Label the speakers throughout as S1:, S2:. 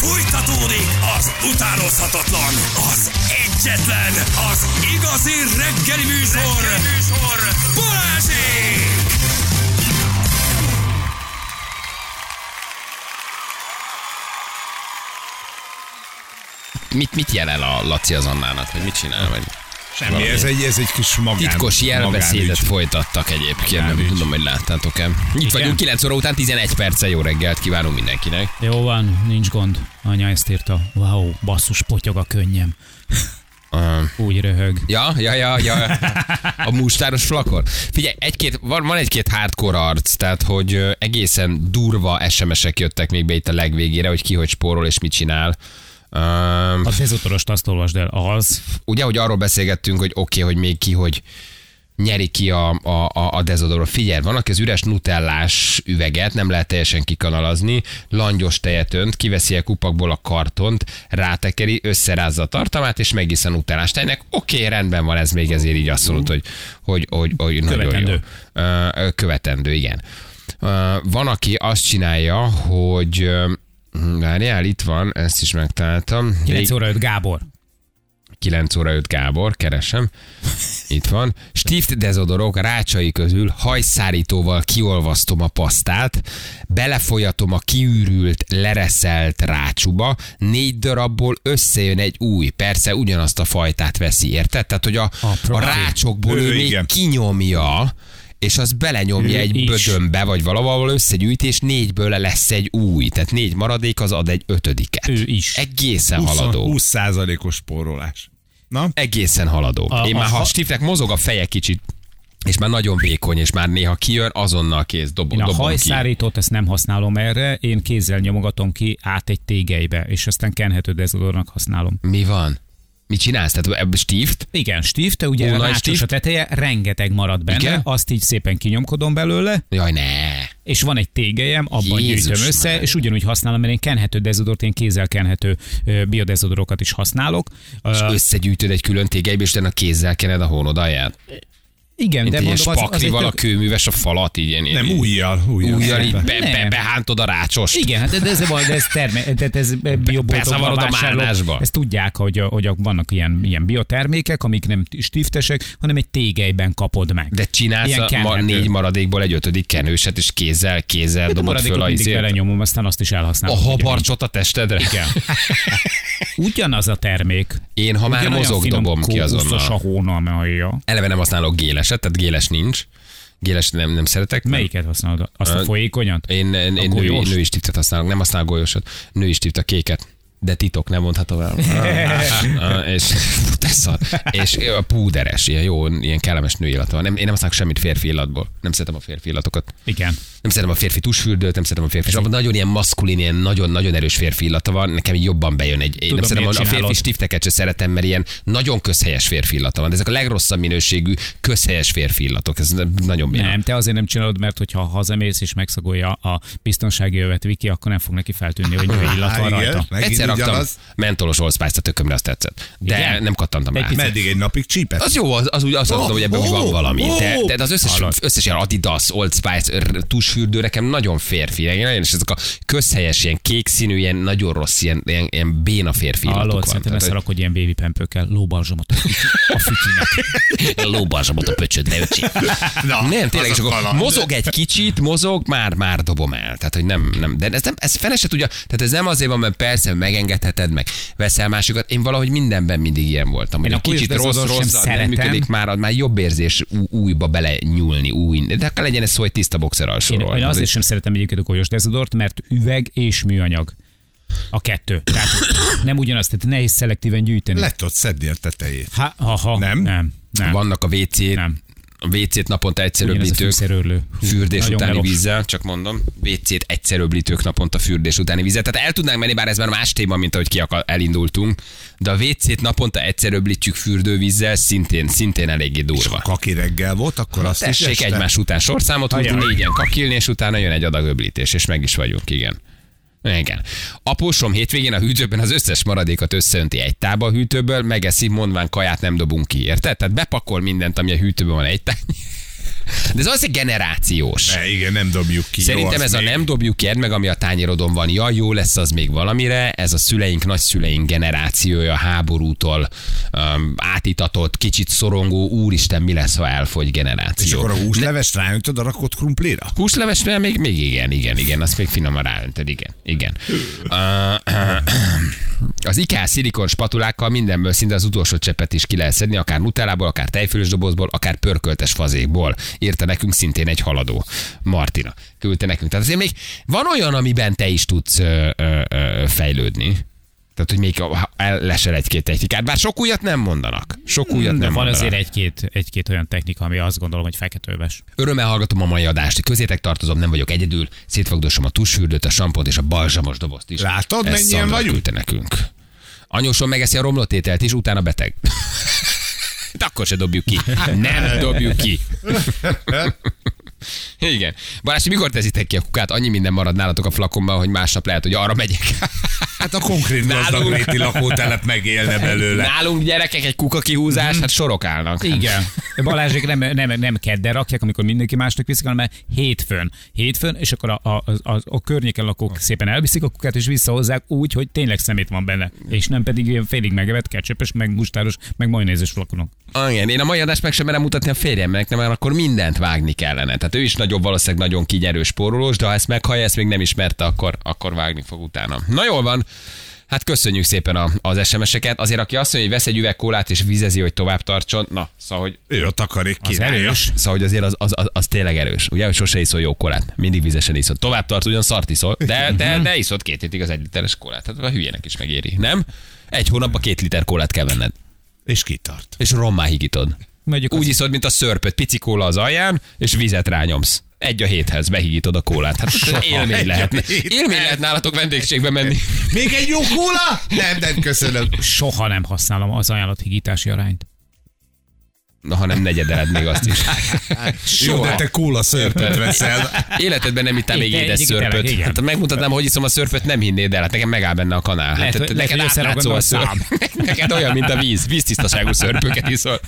S1: Fújtatódik az utánozhatatlan, az egyetlen, az igazi reggeli műsor, Balázsék!
S2: Mit jelel a Laci az Annának, vagy mit csinál? Vagy
S3: semmi, ez egy kis
S2: titkos jelbeszédet folytattak egyébként, nem tudom, hogy láttátok-e. Itt vagyunk 9 óra után 11 perccel, jó reggelt kívánunk mindenkinek.
S4: Jó van, nincs gond. Anya ezt írta. Wow, basszus, potyog a könnyem. Úgy röhög.
S2: Ja. A mustáros flakor. Figyelj, van egy-két hardcore arc, tehát hogy egészen durva SMS-ek jöttek még be itt a legvégére, hogy ki hogy spórol és mit csinál.
S4: A dezotorost azt olvasd el, az.
S2: Ugye, hogy arról beszélgettünk, hogy oké, hogy még ki, hogy nyeri ki a dezodorot. Figyelj, van, aki az üres nutellás üveget nem lehet teljesen kikanalazni, langyos tejet önt, kiveszi a kupakból a kartont, rátekeri, összerázza a tartalmát, és megisz a nutellás tejnek. Oké, rendben van, ez még ezért így azt mondod, hogy nagyon jó. Követendő, igen. Van, aki azt csinálja, hogy várjál, itt van, ezt is megtaláltam.
S4: 9 óra 5 Gábor.
S2: 9 óra 5 Gábor, keresem. Itt van. Stift dezodorok rácsai közül hajszárítóval kiolvasztom a pasztát, belefolyatom a kiürült, lereszelt rácsuba, 4 darabból összejön egy új. Persze ugyanazt a fajtát veszi, érted? Tehát, hogy a rácsokból ő még kinyomja, és az belenyomja egy bödönbe, vagy valahol összegyűjti, és 4-ből lesz egy új. Tehát 4 maradék, az ad egy 5-et.
S4: Ő is.
S2: Egészen haladó.
S3: 20%-os spórolás. Na?
S2: Egészen haladó. Ha Stiftnek mozog a feje kicsit, és már nagyon vékony, és már néha kijön, azonnal kész, dobom ki.
S4: A hajszárítót ezt nem használom erre, én kézzel nyomogatom ki át egy tégelybe, és aztán kenhető dezodornak használom.
S2: Mi van? Mit csinálsz? Tehát ebből stift?
S4: Igen, stift, ugye rácsos a teteje, rengeteg marad benne, igen? Azt így szépen kinyomkodom belőle.
S2: Jaj, ne!
S4: És van egy tégelyem, abban gyűjtöm össze, már. És ugyanúgy használom, mert én kenhető dezodort, én kézzel kenhető biodezodorokat is használok. És
S2: összegyűjtöd egy külön tégelybe, és utána kézzel kened a hónod alját?
S4: Igen,
S2: mint
S4: de
S2: mondom,
S4: spaklival
S2: a kőműves a falat, így
S3: nem, újjal
S2: így behántod a rácsost.
S4: Igen, de ez bioboltokban vásárlók, ezt tudják, hogy van ilyen biotermékek, amik nem stiftesek, hanem egy tégelyben kapod meg.
S2: De csinálsz 4 maradékból egy 5. kenőset, és kézzel dobod föl a
S4: izét. Belenyomom, aztán azt is elhasználom.
S2: A habarcsot a testedre?
S4: Igen. Ugyanaz a termék.
S2: Én, ha már mozog, dobom ki azonnal. Eleve nem használok géleset, tehát géles nincs. Géles nem szeretek.
S4: Melyiket használod? Azt a folyékonyat?
S2: Én női stiftet használok, nem használok golyósat. Női stift a kéket. De titok, nem mondhatom el. És a púderes, ilyen jó, ilyen kellemes női illat van. Én nem használok semmit férfi illatból. Nem szeretem a férfi illatokat.
S4: Igen.
S2: Nem szeretem a férfi tusfürdőt, nem szeretem a férfi. Nagyon ilyen maszkulin, ilyen nagyon-nagyon erős férfi illata van. Nekem jobban bejön egy. Én nem szeretem a férfi stifteket se szeretem, mert ilyen nagyon közhelyes férfi illata van. De ezek a legrosszabb minőségű közhelyes férfi illatok. Ez nagyon béna.
S4: Nem, te azért nem csinálod, mert hogyha hazamész és megszagolja a biztonsági övet Viki, akkor nem fog neki feltűnni, hogy női illat van rajta.
S2: Egyszer raktam mentolos Old Spice-t a tökömre, azt tetszett. De igen? Nem kattantam rá.
S3: Meddig egy napig csípett?
S2: Az jó, az úgy azt mondom, hogy ebben úgy van valami. De az összes ilyen Adidas, Old Spice, tusfürdő nekem nagyon férfi. És ezek a közhelyes, ilyen kék színű, ilyen nagyon rossz, ilyen béna férfi illatok van.
S4: Szerintem ezt rakod ilyen baby pempőkkel, lóbalzsamot a fütyűnek.
S2: Lóbalzsamot a pöcsödre, öcsi. Nem, tényleg, és akkor mozog egy kicsit, már dobom el. Tehát, hogy nem. De ez fele se tudja, tehát ez nem azért van, mert persze megengedheted, meg veszel másikat. Én valahogy mindenben mindig ilyen voltam. Hogy egy kicsit rossz, nem működik, már jobb érzés újba bele nyúlni, de akkor legyen ez szó, hogy tiszta boxer alsóról.
S4: Én azért sem szeretem egyébként a golyós dezodort, mert üveg és műanyag. A kettő. Tehát nem ugyanazt, tehát nehéz szelektíven gyűjteni.
S3: Le tudod szedni a tetejét.
S4: Nem.
S2: Vannak a a WC-t naponta egyszer öblítők fürdés utáni vízzel, csak mondom, WC-t egyszer öblítők naponta fürdés utáni vízzel. Tehát el tudnánk menni, bár ez már más téma, mint ahogy elindultunk, de a WC-t naponta egyszer öblítjük fürdővízzel, szintén eléggé durva. És
S3: ha kaki reggel volt, akkor azt
S2: tessék egymás után sorszámot húzni, 4-en kakilni, és utána jön egy adag öblítés, és meg is vagyunk, igen. Igen. Apósom hétvégén a hűtőben az összes maradékot összeönti egy tába hűtőből, megeszi, mondván kaját nem dobunk ki, érted? Tehát bepakol mindent, ami a hűtőben van egy tányér. De ez az generációs.
S3: Igen, nem dobjuk ki.
S2: Szerintem
S3: jó,
S2: ez a
S3: még.
S2: nem dobjuk ki, meg ami a tányérodon van, ja, jó lesz az még valamire, ez a szüleink, nagyszüleink generációja, háborútól átitatott, kicsit szorongó, úristen, mi lesz, ha elfogy generáció.
S3: És akkor a húslevest ráöntöd a rakott krumplira?
S2: Húslevesnél még igen, azt még finoman ráöntöd, igen. Az IKEA szilikon spatulákkal mindenből szinte az utolsó cseppet is ki lehet szedni, akár nutellából, akár tejfölös dobozból, akár pörköltes fazékból. Írta nekünk szintén egy haladó. Martina küldte nekünk. Tehát azért még van olyan, amiben te is tudsz fejlődni. Tehát, hogy még lesel egy-két technikát. Bár sok újat nem mondanak.
S4: De van azért egy-két olyan technika, ami azt gondolom, hogy feketőves.
S2: Örömmel hallgatom a mai adást. Közétek tartozom, nem vagyok egyedül. Szétfogdosom a tusfürdőt, a sampont és a balzsamos dobozt is.
S3: Látod, mennyien vagyunk?
S2: Küldte nekünk. Anyósom megeszi a romlott ételt is, utána beteg. De akkor se dobjuk ki. Nem dobjuk ki. Igen. Balázs, mikor teszitek ki a kukát? Annyi minden marad nálatok a flakonban, hogy másnap lehet, hogy arra megyek.
S3: Hát a konkrét gazdagréti lakótelep megélne belőle.
S2: Nálunk gyerekek egy kuka kihúzás, hát sorok állnak.
S4: Igen. Balázsék nem kedden rakják, amikor mindenki másnak viszik, hanem hétfőn, és akkor a környéken lakók szépen elviszik a kukát, és visszahozzák úgy, hogy tényleg szemét van benne. És nem pedig ilyen félig megevett, ketchupös, meg mustáros, meg majonézes flakonok.
S2: Igen, én a mai adást meg sem merem mutatni a férjemnek, mert akkor mindent vágni kellene. Tehát ő is valószínűleg nagyon kinyerős spórolós, de ha ezt meghallja, ezt még nem ismerte, akkor vágni fog utána. Na jól van. Hát köszönjük szépen az SMS-eket. Azért, aki azt mondja, hogy vesz egy üveg kólát és vizezi, hogy tovább tartson, na, szóval, hogy
S3: Ő a takarék királya.
S2: Szóval, hogy azért az tényleg erős. Ugye, hogy sose iszol jó kólát. Mindig vizesen iszol. Tovább tart, ugyan szart iszol, de iszod 2 hétig az 1 literes kólát. Tehát a hülyének is megéri, nem? 1 hónapban 2 liter kólát kell venned.
S3: És kitart.
S2: És rommá higítod.
S4: Mondjuk
S2: Úgy iszod, mint a szörpöt, pici kóla az alján, és vizet rányomsz. 1 a héthez, behigítod a kólát. Hát élmény lehet. Élmény lehet nálatok vendégségbe menni.
S3: Még egy jó kóla? Nem, köszönöm.
S4: soha nem használom az ajánlott higítási arányt.
S2: Na, ha nem negyedeled még azt is.
S3: Jó, de te kóla szörpöt veszel.
S2: Életedben nem ittál még édes
S4: tényleg,
S2: szörpöt.
S4: igen.
S2: Hát megmutatnám, hogy iszom a szörpöt, nem hinnéd el. Hát nekem megáll benne a kanál. Hát neked átlátszó a szörp. Neked olyan, mint a víz. Víztisztaságú szörpöket iszol.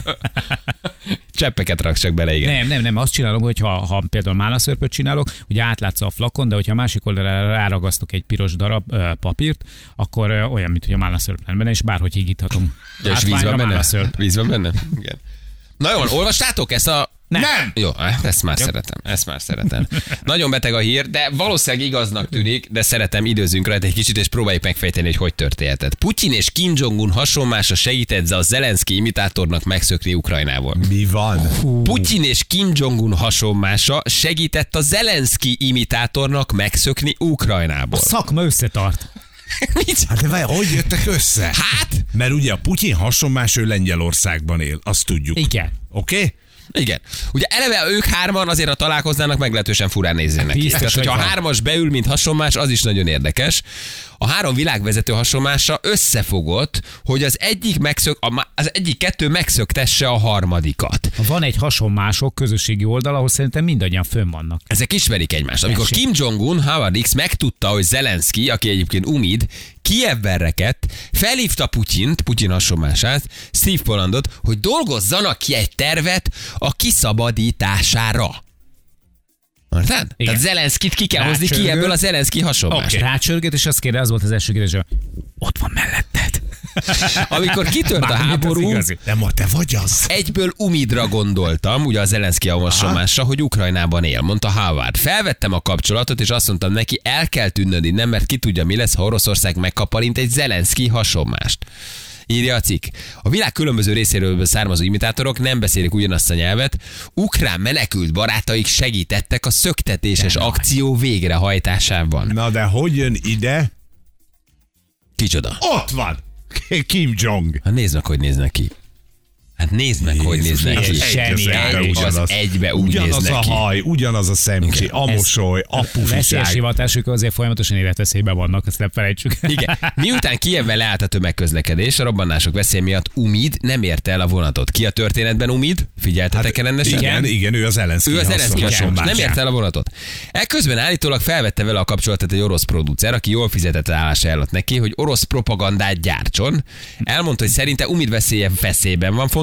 S2: Cseppeket raksz csak bele, igen.
S4: Nem, azt csinálom, hogy ha például málaszörpöt csinálok, ugye átlátszol a flakon, de hogyha a másik oldalra ráragasztok egy piros darab papírt, akkor olyan, mint hogy a málaszörp lenne benne, és bárhogy higíthatom.
S2: Ja, és víz van benne? Víz van benne? Igen. Na jó, olvastátok ezt a...
S4: Nem.
S2: Jó, ezt már szeretem. Nagyon beteg a hír, de valószínűleg igaznak tűnik, de szeretem, időzünk rajta egy kicsit, és próbáljuk megfejteni, hogy történhetett. Putyin és Kim Jong-un hasonlása segített a Zelenszky imitátornak megszökni Ukrajnából.
S3: Mi van?
S2: Putyin és Kim Jong-un hasonlása segített a Zelenszky imitátornak megszökni Ukrajnából.
S4: A szakma összetart.
S3: Hát de várj, hogy jöttek össze?
S2: Hát?
S3: Mert ugye a Putyin hasonlás, ő Lengyelországban él, azt tudjuk.
S4: Igen.
S3: Oké?
S2: Igen. Ugye eleve ők hárman azért, ha találkoznának, meglehetősen furán néznének ki.
S4: Biztos,
S2: Tehát, hogyha a
S4: hogy van.
S2: 3-as beül, mint hasonlás, az is nagyon érdekes. A 3 világvezető hasonlása összefogott, hogy az egyik kettő megszöktesse a harmadikat.
S4: Van egy hasonmások közösségi oldal, ahol szerintem mindannyian fönn vannak.
S2: Ezek ismerik egymást. Amikor Kim Jong-un, Howard X megtudta, hogy Zelenszky, aki egyébként Umid, Kijevben rekedt, felhívta Putyin hasonlását, Steve Pollandot, hogy dolgozzanak ki egy tervet a kiszabadítására. Érted? Tehát Zelenszkyt ki kell hozni Kijevből a Zelenszky hasonlást.
S4: Okay. Rácsörgött, és azt kérde, az volt az első kérdés, hogy ott van melletted.
S2: Amikor kitört a háború,
S3: Nem, te vagy az.
S2: egyből Umidra gondoltam, ugye a Zelenszky hasonlásra, hogy Ukrajnában él, mondta Howard. Felvettem a kapcsolatot, és azt mondtam neki, el kell tűnnöd innen, mert ki tudja, mi lesz, ha Oroszország megkaparint egy Zelenszky hasonlást. Írja a cikk. A világ különböző részéről származó imitátorok nem beszélik ugyanazt a nyelvet. Ukrán menekült barátaik segítettek a szöktetéses akció végrehajtásában.
S3: Na de hogy jön ide?
S2: Kicsoda?
S3: Ott van! Kim Jong.
S2: Hát nézd meg, hogy néznek ki. Hát nézd meg, hogy néznek ki. Az egybe úgy
S3: ugyanaz
S2: néznek
S3: a
S2: ki.
S3: haj, ugyanaz a szemcsi, a mosoly, a
S4: Veszélyes
S3: pufiság.
S4: hivatásuk azért folyamatosan életveszélyben vannak, ezt nem felejtsük.
S2: Igen. Miután Kijevben leállt a tömegközlekedés, a robbanások veszély miatt Umid nem érte el a vonatot. Ki a történetben Umid? Figyeltetek rendesen?
S3: Igen, ő az Zelenszky.
S2: Ő az Zelenszky hasonlás. Nem érte el a vonatot. Ekközben állítólag felvette vele a kapcsolatot egy orosz producer, aki jól fizetett állásra ajánlott neki, hogy orosz propagandát gyártson. Elmondta, hogy szerinte Umid veszélyben van, fontos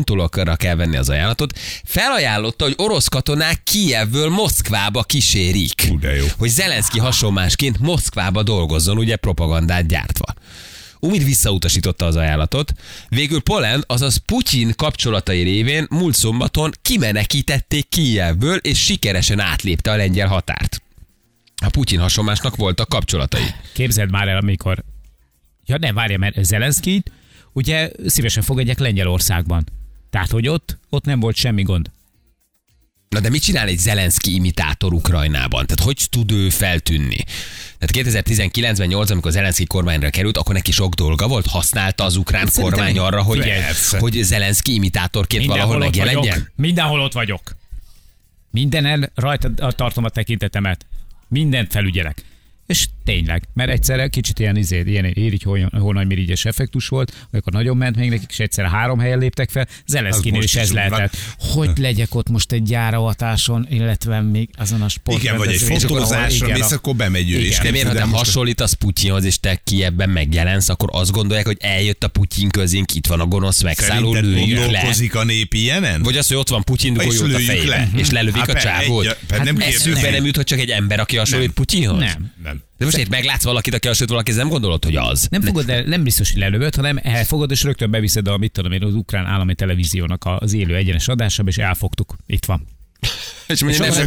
S2: fontolókra kell venni az ajánlatot, felajánlotta, hogy orosz katonák Kijevből Moszkvába kísérik.
S3: De jó.
S2: Hogy Zelenszky hasonmásként Moszkvába dolgozzon, ugye propagandát gyártva. Umid visszautasította az ajánlatot. Végül Polen, azaz Putyin kapcsolatai révén múlt szombaton kimenekítették Kijevből, és sikeresen átlépte a lengyel határt. A Putyin hasonmásnak voltak kapcsolatai.
S4: Képzeld már el, amikor... Ja nem, várja, mert Zelenszkyt ugye szívesen fogadják Lengyelországban. Tehát, hogy ott nem volt semmi gond.
S2: Na de mit csinál egy Zelenszky imitátor Ukrajnában? Tehát hogy tud ő feltűnni? Tehát 2019-ben 8, amikor Zelenszky kormányra került, akkor neki sok dolga volt, használta az ukrán kormány arra, hogy Zelenszky imitátorként valahol megjelenjen?
S4: Mindenhol ott vagyok. Mindenen rajta tartom a tekintetemet. Mindent felügyelek. És tényleg, mert egyszerre kicsit ilyen Érigy Hónagy-mirigyes effektus volt, amikor nagyon ment még nekik, és egyszerre 3 helyen léptek fel, Zelenszkynél is ez lehetett. Hogy legyek ott most egy gyáravatáson, illetve még azon a sport.
S3: Igen, vagy egy fotózásra mész, akkor bemegy ő is.
S2: De miért, ha te hasonlítasz Putyinhoz, és te Kijevben megjelensz, akkor azt gondolják, hogy eljött a Putyin közénk, itt van a gonosz megszálló, lőjük le.
S3: Gondolkozik a nép ilyenen?
S2: Vagy az, hogy ott van Putyin golyót a fejében, és lelövik a csávót. Eszükbe nem jut, hogy csak egy ember, aki hasonlít Putyinhoz?
S4: Nem.
S2: De most itt meglátsz valakit, aki hasonlít valaki, nem gondolod, hogy az.
S4: Nem fogod, de nem biztos, hogy lelövöd, hanem elfogod, és rögtön beviszed a, mit tudom én, az ukrán állami televíziónak az élő egyenes adásába, és elfogtuk. Itt van.
S2: És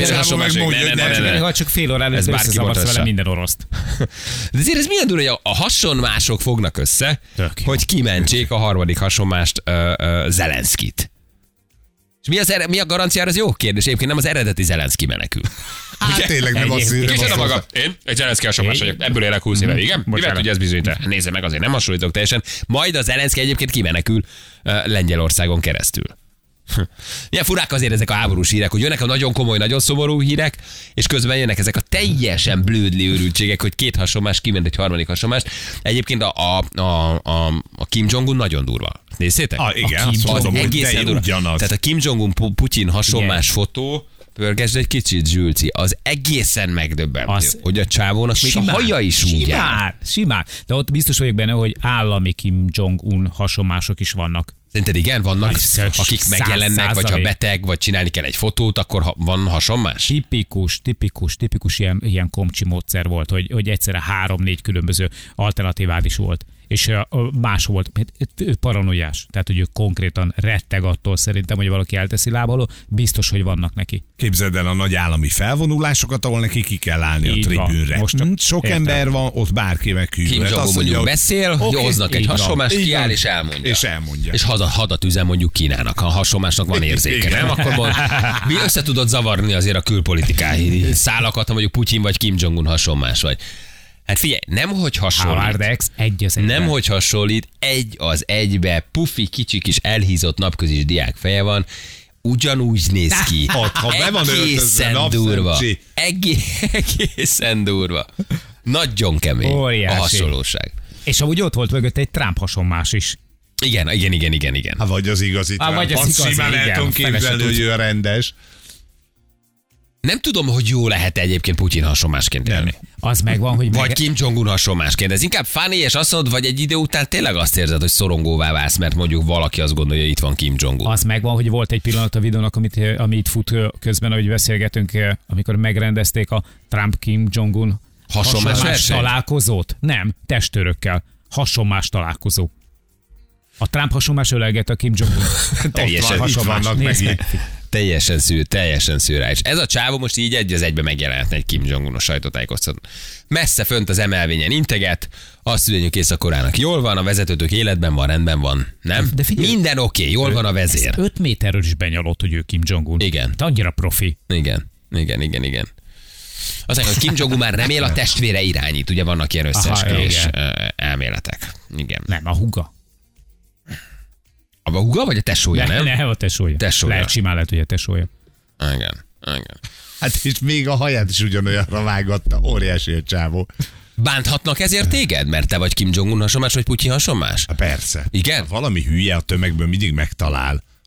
S2: nem,
S4: csak fél órán előtt összezavarsz vele minden oroszt.
S2: De azért ez milyen durva, hogy a hasonmások fognak össze, hogy kimentsék a harmadik hasonmást, Zelenszkyt. És mi a garanciára, az jó kérdés. Egyébként nem az eredeti Zelenszky menekül.
S3: Hát tényleg nem azt
S2: mondom. Maga. Én egy Zelenszky hasonlás vagyok. Ebből élek 20 éve, igen? Mivel tudja ezt bizonyítani? Nézze meg, azért nem hasonlítok teljesen. Majd a Zelenszky egyébként kimenekül Lengyelországon keresztül. Milyen furák azért ezek a háborús hírek, hogy jönnek a nagyon komoly, nagyon szomorú hírek, és közben jönnek ezek a teljesen blödli őrültségek, hogy 2 hasonmás kiment egy harmadik hasonmást. Egyébként a Kim Jong-un nagyon durva. Nézzétek?
S3: Igen,
S2: egészen durva. Tehát a Kim Jong-un Putyin hasonmás fotó, pörgesd egy kicsit, Zsülci, az egészen megdöbbentő, hogy a csávónak még a haja is úgy áll.
S4: Simán. De ott biztos vagyok benne, hogy állami Kim Jong-un hasonmások is vannak.
S2: Szerinted igen, vannak, akik megjelennek, vagy ha beteg, vagy csinálni kell egy fotót, akkor van hasonmás?
S4: Tipikus ilyen komcsi módszer volt, hogy egyszerre 3-4 különböző alternatívád is volt. És más volt, paranoiás. Tehát, hogy ő konkrétan retteg attól szerintem, hogy valaki elteszi lábaló, biztos, hogy vannak neki.
S3: Képzeld el a nagy állami felvonulásokat, ahol neki ki kell állni
S4: így
S3: a tribűnre. Sok ember van, ott bárki megküldött.
S2: Kim Jong-un mondjuk beszél, hoznak egy hasonmást, kiáll és elmondja. És hadat üzen mondjuk Kínának, ha a hasonmásnak van érzéke, nem? Akkor mi össze tudod zavarni azért a külpolitikai szálakat, ha mondjuk Putyin vagy Kim Jong-un hasonmás vagy. Hát figyelj, nemhogy hasonlít, egy az egybe, pufi, kicsi kis elhízott napközis diák feje van, ugyanúgy néz ki.
S3: Ha be van öltözve,
S2: durva. Egészen durva. Nagyon kemény.
S4: Óriási.
S2: A hasonlóság.
S4: És amúgy ott volt mögött egy Trump hasonmás is.
S2: Igen.
S3: Hát vagy az igazi Trump. Azt simán el tudom képzelni, hogy ő a rendes.
S2: Nem tudom, hogy jó lehet egyébként Putyin hasonmásként élni.
S4: Az megvan, hogy...
S2: Vagy Kim Jong-un hasonmásként. Ez inkább funny, és azt mondod, vagy egy idő után tényleg azt érzed, hogy szorongóvá válsz, mert mondjuk valaki azt gondolja, hogy itt van Kim Jong-un.
S4: Az megvan, hogy volt egy pillanat a videónak, ami itt fut közben, ahogy beszélgetünk, amikor megrendezték a Trump-Kim Jong-un hasonmás találkozót. Nem, testőrökkel. Hasonmás találkozó. A Trump hasonmás ölelget a Kim Jong-un.
S2: Teljesen
S3: vannak megint.
S2: Teljesen szűrális. Ez a csávó most így egy az egybe megjelentne egy Kim Jong-un-os sajtótájékoztatón. Messze fönt az emelvényen integet, azt üzenjük Észak-Koreának. Jól van, a vezetőtök életben van, rendben van. Nem?
S4: De figyelj,
S2: minden oké, jól van a vezér.
S4: 5 méterről is benyalott, hogy ő Kim Jong-un.
S2: Igen.
S4: De annyira profi.
S2: Igen. Azt mondja, hogy Kim Jong-un már nem él, a testvére irányít. Ugye vannak ilyen összeesküvés elméletek. Igen.
S4: Nem, a húga.
S2: A húga vagy a tesója, nem?
S4: Nem, a tesója. Lehet, simán lehet, hogy a tesója.
S2: Igen.
S3: Hát és még a haját is ugyanolyanra vágatta. Óriási a csávó.
S2: Bánthatnak ezért téged? Mert te vagy Kim Jong-un hasonmás, vagy Putyin hasonmás?
S3: Persze.
S2: Igen?
S3: Valami hülye a tömegből mindig megtalál.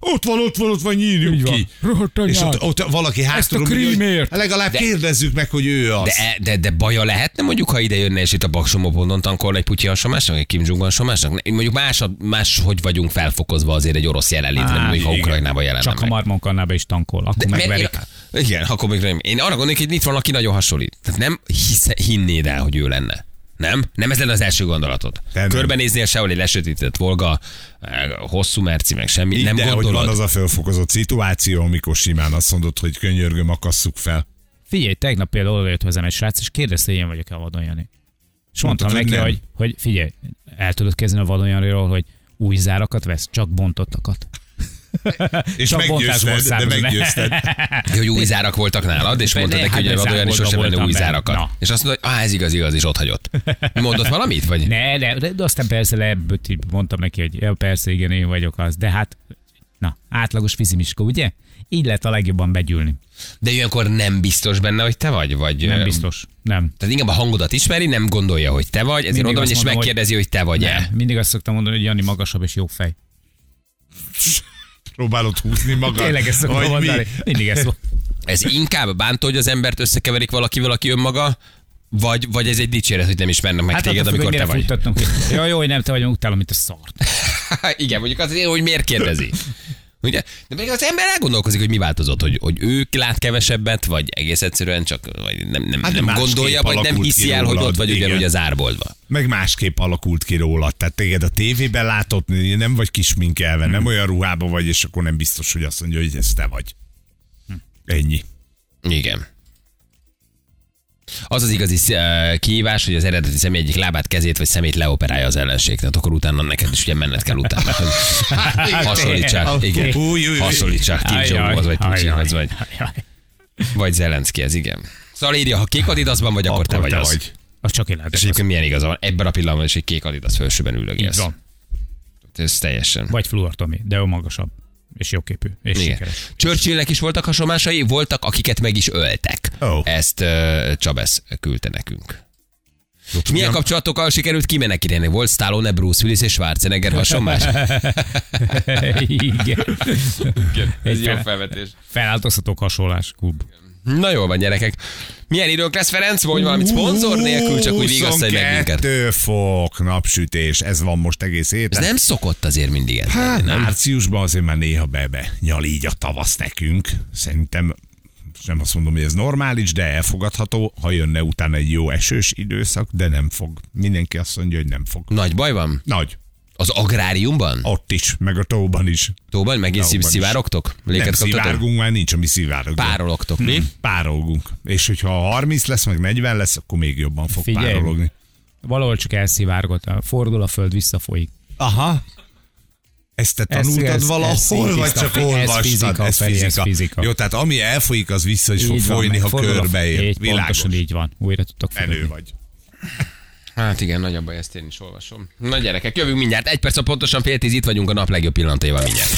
S3: Ott van, nyírjuk ki. És ott valaki hátulról mondja, hogy legalább kérdezzük meg, hogy ő az.
S2: De baja lehetne mondjuk, ha ide jönne, és itt a Baksomópondon tankolna egy Putyin hasonlásnak, egy Kim Jong-un hasonlásnak? Mondjuk más, hogy vagyunk felfokozva azért egy orosz jelenlétre, mondjuk ha Ukrajnába jelenne
S4: csak
S2: meg.
S4: a Marmonkannába is tankol, akkor megverik.
S2: Igen, akkor még nem. Én arra gondolnék, hogy itt van, aki nagyon hasonlít. Tehát nem hinnéd el, hogy ő lenne. Nem ez lenne az első gondolatod. Körbenéznél sehol egy lesötétett Volga, hosszú merci, meg semmi. Nem gondolod.
S3: Hogy van az a felfokozott szituáció, amikor simán azt mondod, hogy könyörgöm, akasszuk fel.
S4: Figyelj, tegnap például oda jött hozzám egy srác, és kérdezte, én vagyok-e a Vadon Jani. És mondtam neki, hogy figyelj, el tudod kezdeni a Vadon Janiról, hogy új zárakat vesz, csak bontottakat.
S3: És meggyőzted.
S2: Hogy új zárak voltak nálad, és mondtad neki, hogy a Vadon Jani sosem lenne új zárakat. Na. És azt mondta, hogy ez igaz, és ott hagyott. Mondott valamit? Vagy?
S4: De aztán persze mondtam neki, hogy ja, persze, igen, én vagyok az. De hát, átlagos fizimiska, ugye? Így lehet a legjobban begyűlni.
S2: De ilyenkor nem biztos benne, hogy te vagy?
S4: Nem biztos, nem.
S2: Tehát inkább a hangodat ismeri, nem gondolja, hogy te vagy, ezért oda megy és megkérdezi, hogy te vagy-e.
S4: Nem. Mindig azt szoktam mondani, hogy Jani magasabb és jó fej.
S3: Próbálod húzni magad?
S4: Tényleg ezt szoktam mondani. Mindig ezt van.
S2: Ez inkább bántó, hogy az embert összekeverik valakivel, aki önmaga, vagy ez egy dicséret, hogy nem ismernek meg téged, amikor te vagy?
S4: Jó, hogy nem te vagy, utálom, mint a szart.
S2: Igen, mondjuk azért, hogy miért kérdezi. Ugye? De még az ember elgondolkozik, hogy mi változott, hogy ő lát kevesebbet, vagy egész egyszerűen csak vagy nem gondolja, vagy nem hiszi el, hogy ott vagy ugyanúgy az árboltban.
S3: Meg másképp alakult ki rólad. Tehát téged a tévében látott, nem vagy kisminkelve, nem olyan ruhában vagy, és akkor nem biztos, hogy azt mondja, hogy ez te vagy. Ennyi.
S2: Igen. Az igazi kihívás, hogy az eredeti személy egyik lábát, kezét vagy szemét leoperálja az ellenség. Tehát akkor utána neked is ugye menned kell utána. Hasonlítsák. Igen. Hasonlítsák Kim Jong-unhoz, vagy Putyinhoz, vagy Zelenszkihez, igen. Szóval írja, ha kék adidasban vagy, akkor te vagy az.
S4: Az csak én látom.
S2: És egyébként milyen igaza van? Ebben a pillanatban is egy kék Adidas felsőben ülögélsz.
S4: Így van.
S2: Ez teljesen.
S4: Vagy Fluor Tomi, de ő magasabb. És jóképű, és sikeres.
S2: Churchillnek is voltak hasonlásai, voltak, akiket meg is öltek. Ezt Csabesz küldte nekünk. Milyen kapcsolatokkal sikerült kimenekíteni? Volt Stallone, Bruce Willis és Schwarzenegger hasonlás?
S4: Igen.
S2: Ez jó felvetés.
S4: Feláldozhatók hasonlás klub.
S2: Na jól van, gyerekek. Milyen időnk lesz, Ferenc? Vagy valamit szponzor nélkül, csak úgy vigasztalj meg minket.
S3: 22 fok, napsütés, ez van most egész héten.
S2: Ez nem szokott azért mindig ez.
S3: Hát márciusban azért már néha nyal így a tavasz nekünk. Szerintem nem azt mondom, hogy ez normális, de elfogadható, ha jönne utána egy jó esős időszak, de nem fog. Mindenki azt mondja, hogy nem fog.
S2: Nagy baj van?
S3: Nagy.
S2: Az agráriumban?
S3: Ott is, meg a tóban is.
S2: Tóban? Megint szivárogtok?
S3: Nem szivárgunk, már nincs, ami szivárogunk.
S2: Párologtok, mi?
S3: Párolgunk. És hogyha 30 lesz, meg 40 lesz, akkor még jobban fog párologni.
S4: Valahol csak elszivárgott. Fordul a föld, visszafolyik.
S3: Aha. Ezt te tanultad valahol, vagy csak olvastad? Ez fizika. Jó, tehát ami elfolyik, az vissza is fog folyni, ha körbeér.
S4: Pontosan így van. Újra tudtok fogadni.
S3: Menő vagy.
S2: Hát igen, nagyobb baj, ezt én is olvasom. Na gyerekek, jövünk mindjárt. 1 perc, pontosan 9:30, itt vagyunk a nap legjobb pillanataival mindjárt.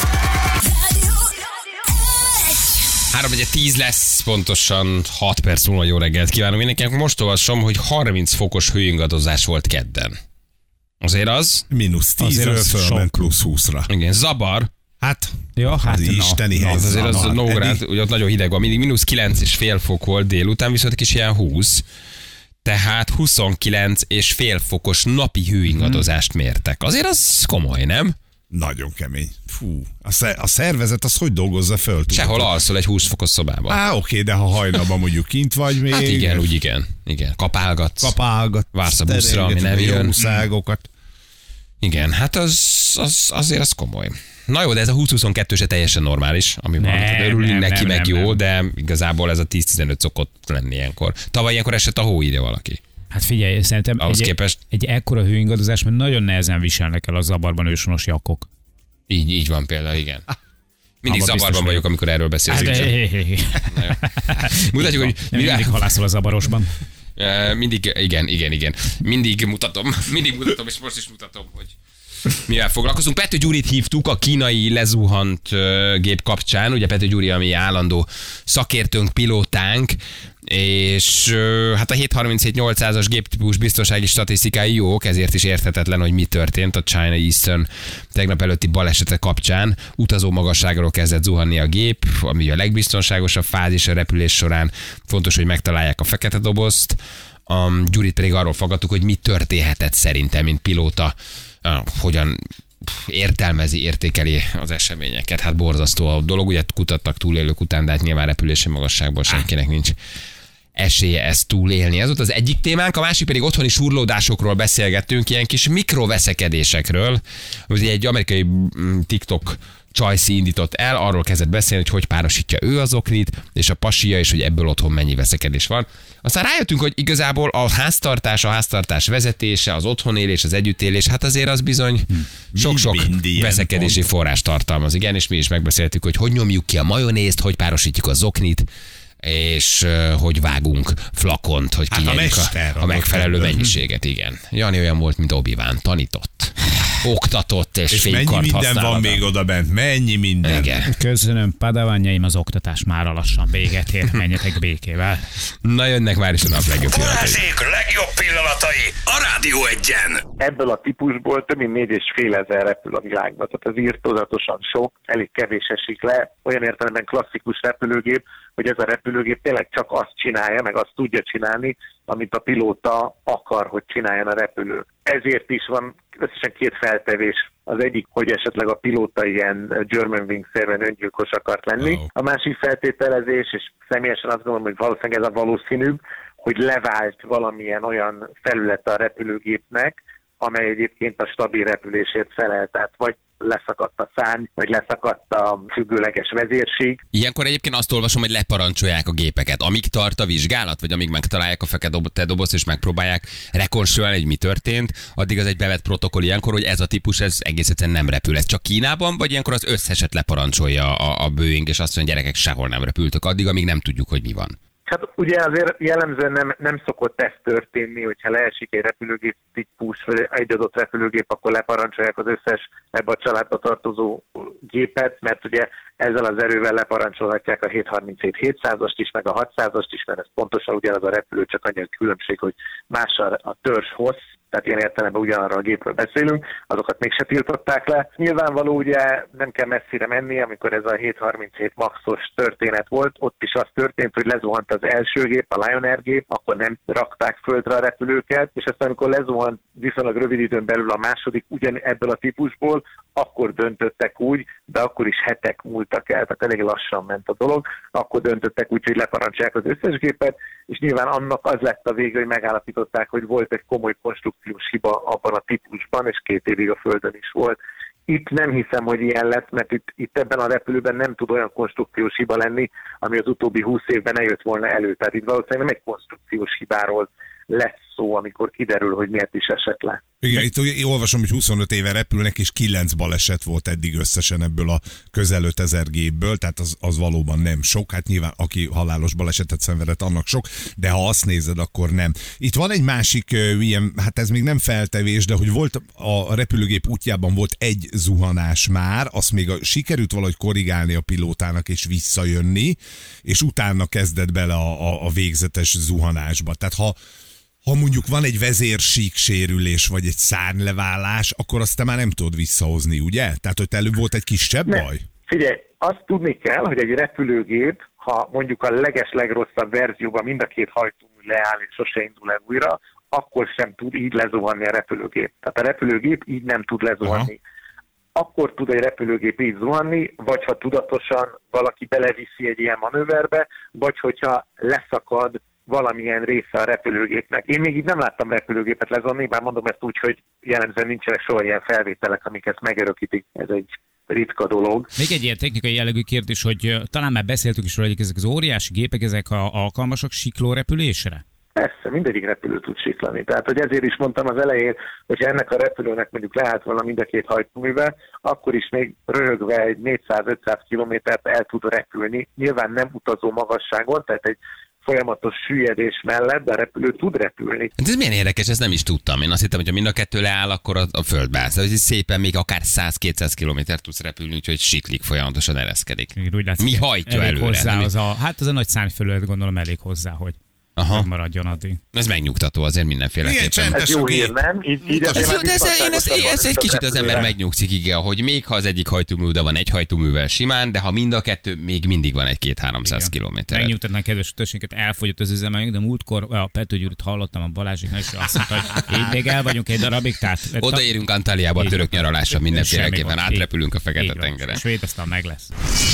S2: 3:10 lesz, pontosan 6 perc múlva jó reggelt kívánok mindenkinek. Most olvasom, hogy 30 fokos hőingadozás volt kedden. Azért az?
S3: -10-ről fölment +20-ra.
S2: Igen, zabar.
S3: Hát,
S4: ja, hát
S3: isteni helyzet.
S2: Azért az a Nógrád, ugye ott nagyon hideg van, mindig -9,5 fok volt délután, viszont egy kis ilyen 20. Tehát 29,5 fokos napi hőingadozást mértek. Azért az komoly, nem?
S3: Nagyon kemény. Fú, a szervezet az hogy dolgozza föl?
S2: Sehol alszol egy 20 fokos szobában.
S3: Oké, de ha hajnalban mondjuk kint vagy még.
S2: Hát igen, úgy igen. Kapálgatsz. Vársz a buszra, ami nem jön. Igen, hát azért az komoly. Na jó, de ez a 20-22 se teljesen normális, ami van. Örülünk neki, meg jó, de igazából ez a 10-15 szokott lenni ilyenkor. Tavaly ilyenkor esett a hó, írja valaki.
S4: Hát figyelj, szerintem egy ekkora hőingadozás, mert nagyon nehezen viselnek el a zabarban őshonos jakok.
S2: Így van például, igen. Mindig zabarban vagyok, amikor erről beszélünk. Mutatjuk, hogy
S4: mindig halászol a zabarosban.
S2: Mindig, igen. Mindig mutatom, és most is mutatom, hogy mivel foglalkozunk. Pető Gyurit hívtuk a kínai lezuhant gép kapcsán, ugye Pető Gyuri, ami állandó szakértőnk, pilótánk, és hát a 737-800-as géptípus biztonsági statisztikái jók, ezért is érthetetlen, hogy mi történt a China Eastern tegnap előtti balesete kapcsán. Utazó magasságról kezdett zuhanni a gép, ami a legbiztonságosabb fázis a repülés során. Fontos, hogy megtalálják a fekete dobozt. Gyurit pedig arról fogadtuk, hogy mi történhetett szerintem, mint pilóta, hogyan értelmezi, értékeli az eseményeket. Hát borzasztó a dolog, ugye kutattak túlélők után, de hát nyilván repülési magasságból senkinek nincs esélye ezt túlélni. Ez volt az egyik témánk, a másik pedig otthoni surlódásokról beszélgettünk, ilyen kis mikroveszekedésekről. Ugye egy amerikai TikTok Csajci indított el, arról kezdett beszélni, hogy párosítja ő az oknit, és a pasia, és hogy ebből otthon mennyi veszekedés van. Aztán rájöttünk, hogy igazából a háztartás vezetése, az otthonélés, az együttélés, hát azért az bizony sok-sok veszekedési forrás tartalmaz. Igen, és mi is megbeszéltük, hogy nyomjuk ki a majonézt, hogy párosítjuk az oknit, és hogy vágunk flakont, hogy kinyerjük a megfelelő mennyiséget, igen. Jani olyan volt, mint Obi-Wan, tanított, oktatott, és fénykart
S3: mennyi minden
S2: használata.
S3: van még oda bent, mennyi minden.
S2: Igen.
S4: Köszönöm, padavánjaim, az oktatás már lassan véget ér, menjetek békével.
S2: Na, jönnek már is a nap legjobb pillanatai.
S1: Balázsék legjobb pillanatai a Rádió Egyen.
S5: Ebből a típusból több mint 4500 repül a világban, tehát ez irtózatosan sok, elég kevés esik le, olyan értelemben klasszikus repülőgép, hogy ez a repülőgép tényleg csak azt csinálja, meg azt tudja csinálni, amit a pilóta akar, hogy csináljon a repülő. Ezért is van összesen 2 feltevés. Az egyik, hogy esetleg a pilóta ilyen Germanwings-szerűen öngyilkos akart lenni. A másik feltételezés, és személyesen azt gondolom, hogy valószínűleg ez a valószínűbb, hogy levált valamilyen olyan felület a repülőgépnek, amely egyébként a stabil repülésért felel. Tehát vagy leszakadt a szárny, vagy leszakadt a függőleges vezérség.
S2: Ilyenkor egyébként azt olvasom, hogy leparancsolják a gépeket. Amíg tart a vizsgálat, vagy amíg megtalálják a fekete dobozt, és megpróbálják rekonstruálni, hogy mi történt, addig az egy bevett protokoll ilyenkor, hogy ez a típus, ez egész egyszerűen nem repül. Ez csak Kínában, vagy ilyenkor az összeset leparancsolja a Boeing, és azt mondja, gyerekek, sehol nem repültök addig, amíg nem tudjuk, hogy mi van.
S5: Hát ugye azért jellemzően nem szokott ez történni, hogyha leesik egy repülőgép típus, vagy egy adott repülőgép, akkor leparancsolják az összes ebbe a családba tartozó gépet, mert ugye ezzel az erővel leparancsolhatják a 737-700-ast is, meg a 600-ast is, mert ez pontosan ugyanaz a repülő, csak annyi a különbség, hogy más a törzs hossz, tehát ilyen értelemben ugyanarra a gépről beszélünk, azokat mégse tiltották le. Nyilvánvaló, ugye nem kell messzire menni, amikor ez a 737 Maxos történet volt, ott is az történt, hogy lezuhant az első gép, a Lion Air gép, akkor nem rakták földre a repülőket, és aztán amikor lezuhant viszonylag rövid időn belül a második ugyan ebből a típusból, akkor döntöttek úgy, de akkor is hetek múltak el, tehát elég lassan ment a dolog, akkor döntöttek úgy, hogy leparancsolják az összes gépet, és nyilván annak az lett a vége, hogy megállapították, hogy volt egy komoly konstrukciós hiba abban a típusban, és 2 évig a Földön is volt. Itt nem hiszem, hogy ilyen lesz, mert itt ebben a repülőben nem tud olyan konstrukciós hiba lenni, ami az utóbbi 20 évben ne jött volna elő. Tehát itt valószínűleg nem egy konstrukciós hibáról lesz szó, amikor kiderül, hogy miért is esett le.
S3: Igen, itt olvasom, hogy 25 éve repülnek, és 9 baleset volt eddig összesen ebből a közel 5000 gépből, tehát az valóban nem sok. Hát nyilván, aki halálos balesetet szenvedett, annak sok, de ha azt nézed, akkor nem. Itt van egy másik ilyen, hát ez még nem feltevés, de hogy volt a repülőgép útjában volt egy zuhanás már, azt még sikerült valahogy korrigálni a pilótának és visszajönni, és utána kezdett bele a végzetes zuhanásba. Tehát ha mondjuk van egy vezérsíksérülés, vagy egy szárnyleválás, akkor azt te már nem tudod visszahozni, ugye? Tehát, hogy előbb volt egy kisebb baj?
S5: Figyelj, azt tudni kell, hogy egy repülőgép, ha mondjuk a legrosszabb verzióban mind a 2 hajtómű leáll és sose indul el újra, akkor sem tud így lezuhanni a repülőgép. Tehát a repülőgép így nem tud lezuhanni. Akkor tud egy repülőgép így zuhanni, vagy ha tudatosan valaki beleviszi egy ilyen manőverbe, vagy hogyha leszakad valamilyen része a repülőgépnek. Én még így nem láttam repülőgépet lezuhanni, bár mondom ezt úgy, hogy jellemzően nincsenek soha ilyen felvételek, amik ezt megörökítik. Ez egy ritka dolog.
S4: Még egy ilyen technikai jellegű kérdés, hogy talán már beszéltük is róla, hogy ezek az óriási gépek, ezek alkalmasak siklórepülésre?
S5: Persze, mindegyik repülő tud siklani. Tehát, hogy ezért is mondtam az elején, hogy ennek a repülőnek mondjuk lehet volna mind a 2 hajtóművel, akkor is még röhögve egy 400-500 kilométert el tud repülni. Nyilván nem utazó magasságon, tehát egy folyamatos süllyedés mellett, de a repülő tud repülni.
S2: Ez milyen érdekes, ezt nem is tudtam. Én azt hittem, hogy ha mind a kettő leáll, akkor a földbe állsz. De szépen még akár 100-200 kilométert tudsz repülni, úgyhogy siklik, folyamatosan ereszkedik.
S4: Úgy látszik,
S2: Mi hajtja
S4: elég
S2: előre?
S4: hozzá
S2: Nem?
S4: az a nagy szárnyfelület, gondolom elég hozzá, hogy maradjon addig.
S2: Ez megnyugtató azért mindenféleképpen.
S3: Csendes
S5: Ez jó
S3: a gép.
S5: hír, nem? Így
S2: Ez
S5: azért
S2: jó, de
S5: biztonságosabban,
S2: ez egy
S5: mint a
S2: kicsit az ember
S5: repülőre.
S2: megnyugszik, igen, hogy még ha az egyik hajtómű, de van egy hajtóművel simán, de ha mind a kettő, még mindig van egy 200-300 kilométer.
S4: Megnyugtatnánk kedves utaseinket, elfogyott az üzemanyag, de múltkor a Pető Gyurit hallottam a Balázsiknál, és azt mondta, hogy így még el vagyunk egy darabig. Tehát,
S2: Odaérünk Antáliába a
S4: Így
S2: török
S4: van.
S2: nyaralásra mindenféleképpen,
S4: Semmi gond.
S2: átrepülünk a
S4: Így van.
S2: Fekete-tengeren.
S4: Svéd, aztán meg lesz.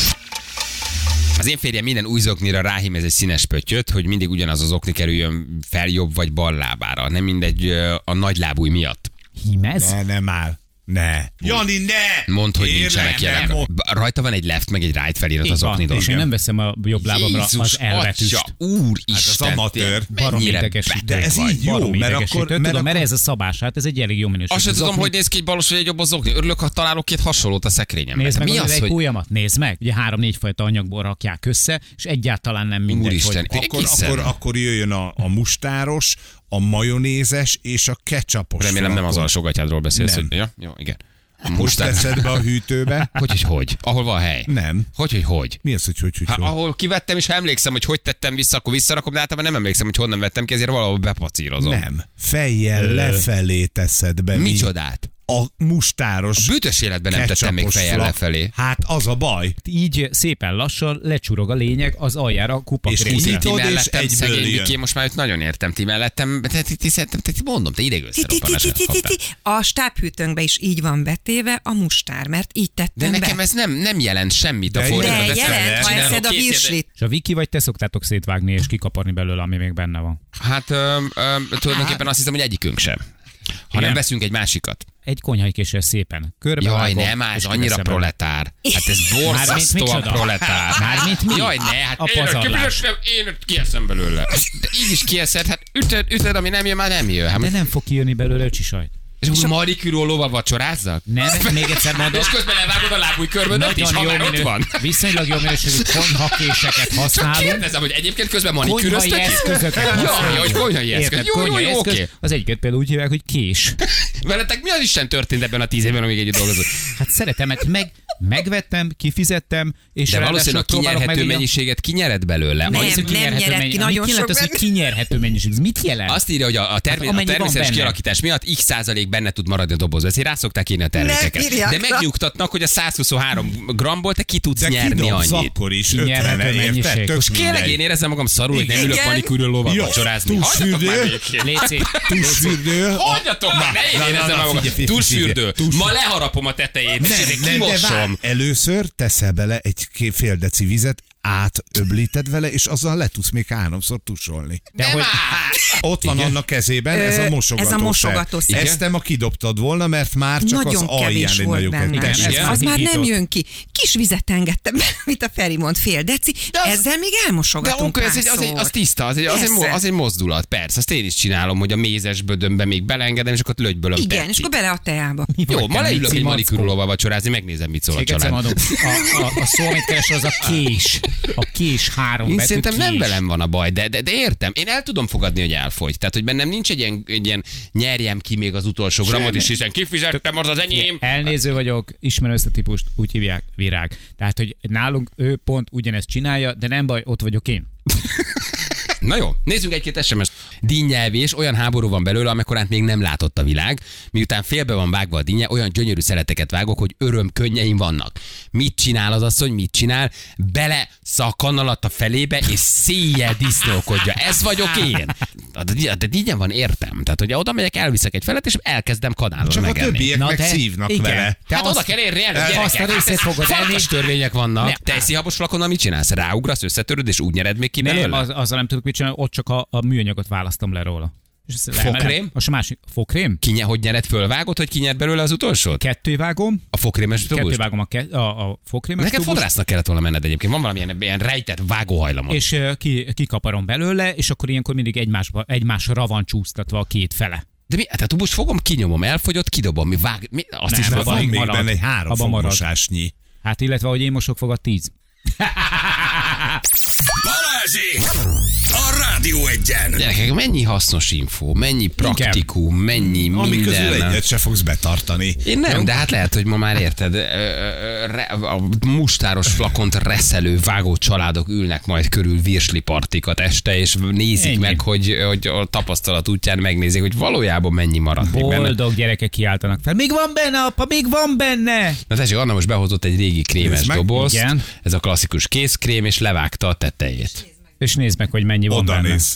S2: Az én férjem minden új zoknira ráhímez egy színes pöttyöt, hogy mindig ugyanaz az okni kerüljön fel jobb vagy bal lábára. Nem mindegy a nagy lábúj miatt.
S4: Hímez?
S3: Ne, nem áll. Ne. Jani, ne!
S2: Mondd, hogy
S3: Kérlek,
S2: nincsenek ilyenek.
S3: nem.
S2: Rajta van egy left, meg egy right felirat az oknidon.
S4: És én nem veszem a jobb lábamra az elvetüst.
S2: Úristen,
S3: Hát az amatőr.
S4: Baromi idegesítő.
S3: De ez így jó,
S4: Baromi
S3: mert
S4: idegesítő.
S3: akkor-
S4: Tudom,
S3: mert
S4: mert
S3: akkor-
S4: ez a szabás, hát ez egy elég jó minőség.
S2: Azt sem tudom,
S4: Zokni-
S2: hogy néz ki egy balos vagy egy jobb az okni. Örülök, ha találok két hasonlót a szekrényemben.
S4: Nézd meg
S2: Mi
S4: az
S2: az, hogy...
S4: ujjamat, nézd meg. Ugye 3-4 fajta anyagból rakják össze, és egyáltalán nem mindegy,
S2: Úristen,
S4: hogy...
S3: Akkor jöjjön a mustáros, a majonézes és a ketchupos.
S2: Remélem nem az
S3: flakon.
S2: alsógatyádról beszélsz.
S3: Nem.
S2: Hogy... Ja, jó, igen.
S3: Most teszed be a hűtőbe?
S2: Hogy? Ahol van hely?
S3: Nem.
S2: Hogy?
S3: Mi az, hogy?
S2: Hát, ahol kivettem, és ha emlékszem, hogy tettem vissza, akkor visszarakom, de általában nem emlékszem, hogy honnan vettem ki, ezért valahol bepacírozom.
S3: Nem. Fejjel lefelé teszed be.
S2: Micsodát?
S3: A mustáros.
S2: Büdös életben nem tettem még
S3: ketchupos
S2: fejjel
S3: flak.
S2: lefelé.
S3: Hát az a baj.
S4: Így szépen lassan lecsurog a lényeg az aljára a kupak
S3: És
S4: részre.
S3: így
S2: Ti
S3: Tudod, és
S2: mellettem,
S3: egyből
S2: szegény
S3: jön.
S2: Viki, most már őt nagyon értem, ti mellettem, mondom, te ideg összeroppanás.
S6: A stábhűtőnkbe is így van betéve a mustár, mert így
S2: De
S6: tettem
S2: nekem
S6: be.
S2: ez nem jelent semmit a
S3: De
S2: forradra.
S6: De
S3: Veszel
S6: jelent, ha
S3: el.
S6: eszed a
S2: Két éve-
S6: virslit.
S4: És a Viki vagy te szoktátok szétvágni és kikaparni belőle, ami még benne van?
S2: Hát tulajdonképpen azt hiszem, hogy egyikünk sem. Hanem
S4: Igen.
S2: veszünk egy másikat.
S4: Egy konyhaikéssel szépen. Körbe
S2: Jaj,
S4: vágom,
S2: nem, ez
S4: és
S2: annyira
S4: kiveszem belőle.
S2: proletár. Hát ez
S4: Mármint
S2: borzasztóan
S4: micsoda?
S2: proletár.
S4: Mármint mi?
S2: Jaj, ne, hát
S4: A pazarlás.
S2: én kieszem belőle. De így is kieszed, hát ütöd, ami nem jön, már nem jön. Hát,
S4: De nem fog kijönni belőle öcsisajt.
S2: és akkor marikűrólóval vacsorázzak?
S4: Nem, még egyszer mondom.
S2: És közben levágod a lábúj körbödet is, ha már ott van.
S4: Viszonylag jó minőségű konyhakéseket
S2: Csak
S4: használunk.
S2: kérdezem, hogy egyébként közben
S4: Konyhai
S2: manikűröztek is?
S4: eszközöket
S2: Jaj,
S4: használunk.
S2: hogy konyhai eszköz.
S4: Érted,
S2: Jó,
S4: konyhai eszköz.
S2: oké.
S4: Az egyiket például úgy hívják, hogy kés.
S2: Veletek mi az Isten történt ebben a 10 évben, amíg együtt dolgozunk?
S4: Hát szeretem, mert megvettem, kifizettem, és
S2: De valószínűleg a
S4: ráadásul próbálok
S2: kinyerhető
S4: meg
S2: mennyiséget kinyered belőle.
S6: Nem,
S2: Az-
S6: nem nyered ki nagyon
S4: Mit jelent
S6: sok
S4: az, hogy kinyerhető mennyiség? Ez mit jelent?
S2: Azt írja, hogy a
S4: amennyi van
S2: természetes
S4: benne.
S2: kialakítás miatt x százalék benne tud maradni a dobozba. Ezért rá szokták írni a termékeket.
S6: írják
S2: De
S6: rá.
S2: megnyugtatnak, hogy a 123 gramból te ki tudsz
S3: De
S2: nyerni
S3: kidobsz
S2: annyit.
S3: akkor is
S4: Kinyerhető
S3: 50-e,
S4: mennyiség.
S3: érted? Tök
S2: Most kérlek,
S3: mindegy.
S2: én érezzem magam szarul, hogy nem ülök
S6: Igen.
S2: manikűről lóval
S3: Jó,
S2: vacsorázni. Hagyjatok már
S3: túlsfürdő.
S2: békén.
S4: Léci,
S3: Tusfürdő.
S2: Hagyjatok már, ne én érezzem magam.
S3: figyelj,
S2: Túlsfürdő.
S3: figyelj.
S2: Ma leharapom a tetejét, és
S3: Nem,
S2: ezért
S3: nem, de várj.
S2: kimosom.
S3: Először teszel bele egy fél deci vizet, átöblíted vele, és azzal le tudsz még 3-szor tusolni.
S4: de
S2: Nem
S4: hogy
S2: áll!
S3: Ott van annak kezében ez a mosogatószer.
S6: ez a mosogatószer.
S3: Ezt te ma kidobtad volna, mert már csak
S6: Nagyon
S3: az alján
S6: kevés
S3: egy
S6: volt
S3: nagyobb
S6: benne.
S3: tessék.
S2: Igen.
S6: Az már nem
S4: hígított.
S6: jön ki. Kis vizet engedtem be, mint a Feri mond, fél deci, ezzel még
S2: De
S6: elmosogatunk
S2: oké, az tiszta, az egy mozdulat, persze. Azt én is csinálom, hogy a mézes bödönbe még belengedem, és akkor lögybölöm
S6: Igen,
S2: percig.
S6: és akkor bele a teába.
S2: Jó, ma leülök egy
S4: Cimackó.
S2: manikűrólóval vacsorázni, megnézem, mit szól a
S4: Még egyszer
S2: család.
S4: mondom, a szó, amit keresel, az a kés. A kés 3
S2: Én
S4: betű
S2: szerintem nem
S4: kés.
S2: velem van a baj, de értem. Én el tudom fogadni, hogy elfogy. Tehát, hogy bennem nincs egy ilyen nyerjem ki még az utolsó gramot, és hiszen kifizettem, az enyém.
S4: Elnéző vagyok, ismerem ezt a típust, úgy hívják virág. Tehát, hogy nálunk ő pont ugyanezt csinálja, de nem baj, ott vagyok én.
S2: Na jó, nézzünk egy-két SMS-t. Dinnyelvés, olyan háború van belőle, amekkorát még nem látott a világ. Miután félbe van vágva a dinnye, olyan gyönyörű szeleteket vágok, hogy öröm könnyeim vannak. Mit csinál az asszony, mit csinál? Bele szakkan alatt a felébe, és széjjel disznókodja. Ez vagyok én. De dinnye van, értem. Tehát, hogy oda megyek, elviszek egy felet, és elkezdem kanálon
S3: Csak a
S2: megenni.
S3: többiek
S4: Na
S3: meg
S4: de-
S3: szívnak
S4: igen.
S3: vele.
S4: Te
S2: Hát
S4: azt-
S2: oda kell érni elő,
S4: azt a részét fogod enni.
S2: Farkas törvények vannak.
S4: Ne.
S2: Te eszihabos flakonnal mit csinálsz? Ráugrasz, összetöröd, és úgy nyered még ki
S4: Nem,
S2: belőle?
S4: azzal nem tudok mit csinálni, ott csak a műanyagot választom le róla. És ezt
S2: Fokrém?
S4: A másik, fokrém?
S2: Hogy nyered, fölvágod, hogy kinyert belőle az utolsót?
S4: Kettévágom,
S2: A fokrémes tubust?
S4: kettévágom a fokrémes
S2: Neked
S4: tubust,
S2: fodrásznak kellett volna menned egyébként. Van valamilyen ilyen rejtett vágóhajlamod.
S4: és kikaparom belőle, és akkor ilyenkor mindig egymásra van csúsztatva a két fele.
S2: De mi? Hát a tubust fogom, kinyomom, elfogyott, kidobom. Azt
S4: Nem,
S2: is
S4: abban
S3: Van még
S4: marad.
S3: benne egy
S4: Abban
S3: 3
S4: marad.
S3: fogmosásnyi.
S4: Hát illetve, hogy én mosok fogad 10.
S1: Balázs! Balázsék! A Rádió Egyen!
S2: Gyerekek, mennyi hasznos info, mennyi praktikum, mennyi
S3: Ami közül
S2: minden.
S3: egyet se fogsz betartani.
S2: Én nem, de hát lehet, hogy ma már érted, a mustáros flakont reszelő, vágó családok ülnek majd körül virslipartikat este, és nézik
S4: Ennyi.
S2: meg, hogy a tapasztalat útján megnézik, hogy valójában mennyi maradt még benne.
S4: Boldog gyerekek kiáltanak fel. Még van benne, apa, még van benne!
S2: Na tessék, Anna most behozott egy régi krémes
S3: Nézd meg.
S2: dobozt,
S4: Igen.
S2: ez a klasszikus kézkrém, és levágta a tetejét.
S4: És nézd meg, hogy mennyi van
S3: Oda
S4: benne.
S3: néz.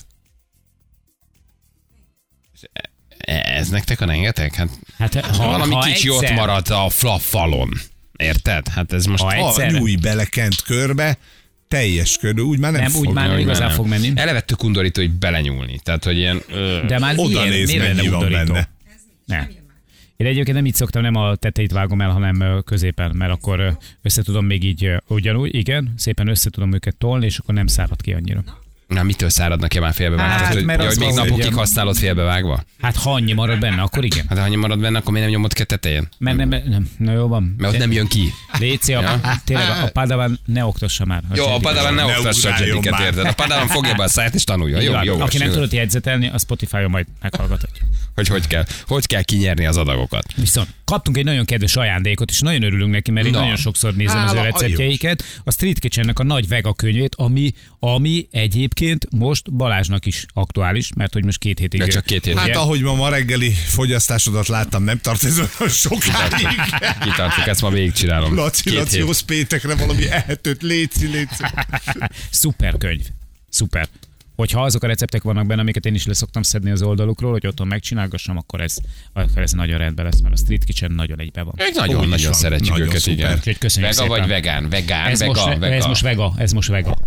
S2: Ez nektek a rengeteg? Hát
S4: Hát,
S2: valami kicsi ott maradt a falon. Érted? Hát ez most...
S4: Ha egyszer-
S3: Nyújj bele kent körbe, teljes körbe, úgy már nem,
S4: Nem, úgy
S3: fog.
S4: már nem igazán fog menni.
S2: Eleve tök undorító, hogy belenyúlni. Tehát, hogy ilyen...
S4: De már
S3: Oda néz,
S4: miért
S3: mennyi
S4: lenne
S3: van
S4: undorító?
S3: benne.
S4: Nem. Én egyébként nem így szoktam, nem a tetejét vágom el, hanem középen, mert akkor össze tudom még így ugyanúgy, igen, szépen össze tudom őket tolni, és akkor nem szárad ki annyira.
S2: Na, mitől száradnak ki már félbevágva?
S4: Hát,
S2: Hát, hogy,
S4: mert
S2: ja,
S4: az
S2: hogy még
S4: van,
S2: napokig
S4: hogy-
S2: használod félbevágva?
S4: Hát ha annyi marad benne, akkor igen.
S2: Hát ha annyi marad benne, akkor miért nem nyomod ki a tetején?
S4: Mert nem, na jó van.
S2: Mert ott nem jön ki.
S4: Léci, tényleg a Padawan ne oktassa már.
S2: Jó, a
S4: Jediket.
S2: Padawan ne
S3: Ne
S2: oktassa a
S3: ugráljon
S2: Jediket,
S3: már.
S2: érted? A Padawan fogja be a száját és tanulja. Jó, jó.
S4: Aki nem
S2: jó.
S4: tudott jegyzetelni, a Spotify-on majd meghallgathatja.
S2: Hogy kell kinyerni az adagokat.
S4: Viszont kaptunk egy nagyon kedves ajándékot, és nagyon örülünk neki, mert én
S2: Na.
S4: nagyon sokszor nézem az ő
S3: Hála a
S4: receptjeiket. A Street Kitchennek a nagy vega könyvét, ami egyébként most Balázsnak is aktuális, mert hogy most 2 hétig...
S2: De csak 2 hét.
S3: Hát ahogy ma reggeli fogyasztásodat láttam, nem tart ez olyan sokáig.
S2: Kitartok, ezt ma végigcsinálom.
S3: Laci,
S2: 2
S3: Laci,
S2: hét.
S3: hozz péntekre valami ehetőt, léci.
S4: Szuper könyv. Szuper. Hogyha azok a receptek vannak benne, amiket én is leszoktam szedni az oldalukról, hogy otthon megcsinálgassam, akkor ez nagyon rendben lesz, mert a Street Kitchen nagyon egybe van.
S2: Ők nagyon-nagyon
S3: van.
S2: szeretjük
S3: Nagyon
S2: őket,
S3: szuper.
S2: igen.
S4: Úgyhogy köszönjük
S2: Vega
S4: szépen.
S2: vagy vegán? Vegán,
S4: Ez most vega.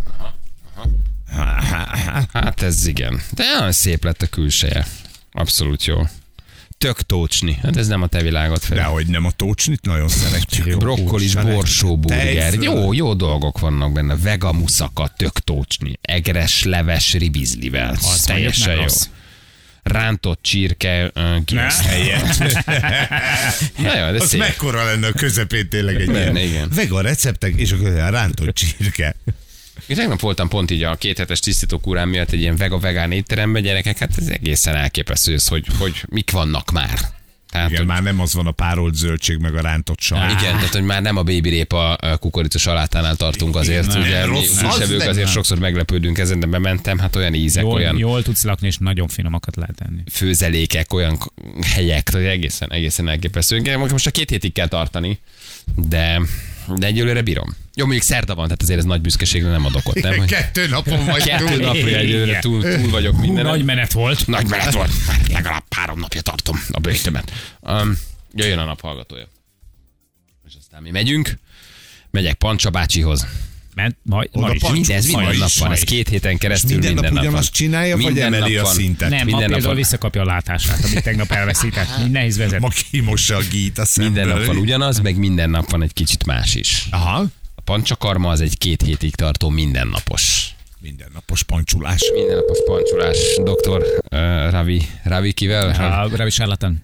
S2: Hát ez igen. De olyan szép lett a külseje. Abszolút jó. Tök tócsni. Hát ez nem a te világot fel.
S3: Dehogy nem, a tócsnit nagyon szeretjük.
S2: Brokkolis, borsó burger.
S3: Tejföl.
S2: Jó dolgok vannak benne. Vega muszaka, tök tócsni. Egres leves ribizlivel.
S4: Az
S2: Teljesen
S4: mondjuk nem
S2: jó.
S4: rossz.
S2: Rántott csirke, gészt.
S3: Helyett.
S2: Na jó, de
S3: Az
S2: szép.
S3: mekkora lenne a közepén tényleg egy
S2: Benne,
S3: ilyen
S2: igen.
S3: vega receptek, és akkor a rántott csirke.
S2: Én tegnap voltam pont így a 2 hetes tisztítókúrám miatt egy ilyen vegán étteremben, gyerekek, hát ez egészen elképesztő, hogy mik vannak már. Tehát,
S3: Igen,
S2: hogy,
S3: már nem az van a párolt zöldség, meg a rántott saj.
S2: igen, tehát hogy már nem a baby répa kukorica salátánál tartunk azért,
S3: Igen,
S2: ugye mi
S3: rossz, az
S2: húsevők
S3: nem.
S2: azért sokszor meglepődünk ezen, de bementem, hát olyan ízek, olyan
S4: Jól tudsz lakni, és nagyon finomakat lehet enni.
S2: főzelékek, olyan helyek, hogy egészen elképesztő. Igen, most a 2 hétig kell tartani, de egyelőre bírom. Jó, mondjuk szerda van, tehát azért ez nagy büszkeségre nem adok ott, nem? Hogy
S3: 2 napon vagy
S2: 2
S3: túl.
S2: napja egyelőre
S4: Igen.
S2: túl vagyok minden.
S4: Nagy menet volt.
S2: Nagy menet volt. Legalább 3 napja tartom a bőjtömet. Jöjjön a naphallgatója. És aztán mi megyek Pancsa bácsihoz.
S4: Ma
S3: Oda
S4: is.
S3: Pancsó,
S2: Ez minden
S3: ma
S2: nap
S3: is,
S2: van,
S3: ma
S2: ez
S3: is.
S2: 2 héten keresztül
S3: Minden nap
S2: nap van.
S3: ugyanazt csinálja, vagy
S2: Minden
S3: emeli
S2: nap
S3: a
S2: van.
S3: szintet?
S4: Nem, ma
S2: Minden nap
S4: például
S2: van.
S4: visszakapja a látását, amit tegnap elveszített. Így nehéz vezet.
S3: Ma kimossa a gít a szemből.
S2: Minden nap van ugyanaz, meg minden nap van egy kicsit más is.
S3: Aha.
S2: A pancsakarma az egy 2 hétig tartó mindennapos.
S3: Mindennapos pancsulás.
S2: Mindennapos pancsolás. Dr. Ravi kivel?
S4: A Ravi Charlatan.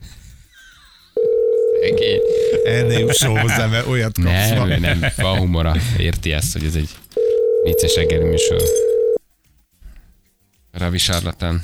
S3: Ennél jusson hozzá, mert olyat kapsz.
S2: Nem, van humora. Érti ezt, hogy ez egy vicces reggeli műsor. Ravi Charlatan.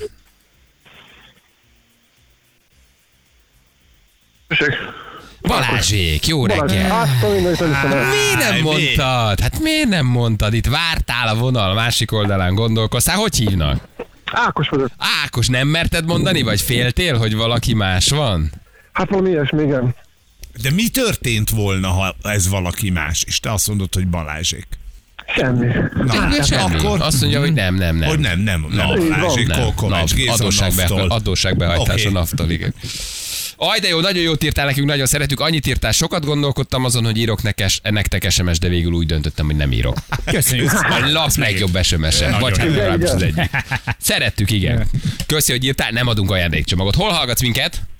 S2: Balázsék, jó reggel! Miért nem mondtad? Hát miért nem mondtad? Itt vártál a vonal másik oldalán, gondolkoztál. Hogy hívnak?
S7: Ákos vagyok.
S2: Ákos, nem merted mondani, vagy féltél, hogy valaki más van?
S7: Hát valami ilyesmi, igen.
S3: De mi történt volna, ha ez valaki más, és te azt mondod, hogy Balázsék?
S7: Semmi.
S3: Na,
S2: Semmi.
S3: akkor...
S2: Azt mondja, hogy nem.
S3: Hogy nem Balázsék, Kolkovács, Géza Naftól.
S2: Adósságbehajtás
S3: Oké.
S2: a naftól, igen. Aj, de jó, nagyon jót írtál nekünk, nagyon szeretük. Annyit írtál, sokat gondolkodtam azon, hogy írok nektek SMS, de végül úgy döntöttem, hogy nem írok.
S4: Köszönjük.
S2: A lap legjobb SMS-e. Vagy hát legalábbis az egyik. Szerettük, igen. Köszi, hogy írtál, nem adunk ajándékcsomagot. Hol hallgatsz minket?